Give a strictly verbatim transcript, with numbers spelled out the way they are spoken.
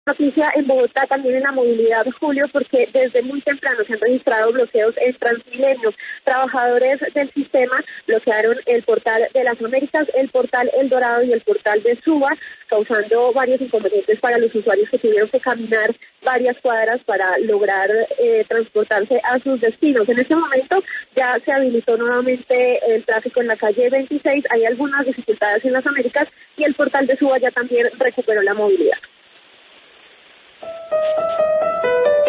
Noticia en Bogotá también en la movilidad, Julio, porque desde muy temprano se han registrado bloqueos en Transmilenio. Trabajadores del sistema bloquearon el portal de las Américas, el portal El Dorado y el portal de Suba, causando varios inconvenientes para los usuarios que tuvieron que caminar varias cuadras para lograr eh, transportarse a sus destinos. En este momento ya se habilitó nuevamente el tráfico en la calle veintiséis, hay algunas dificultades en las Américas y el portal de Suba ya también recuperó la movilidad.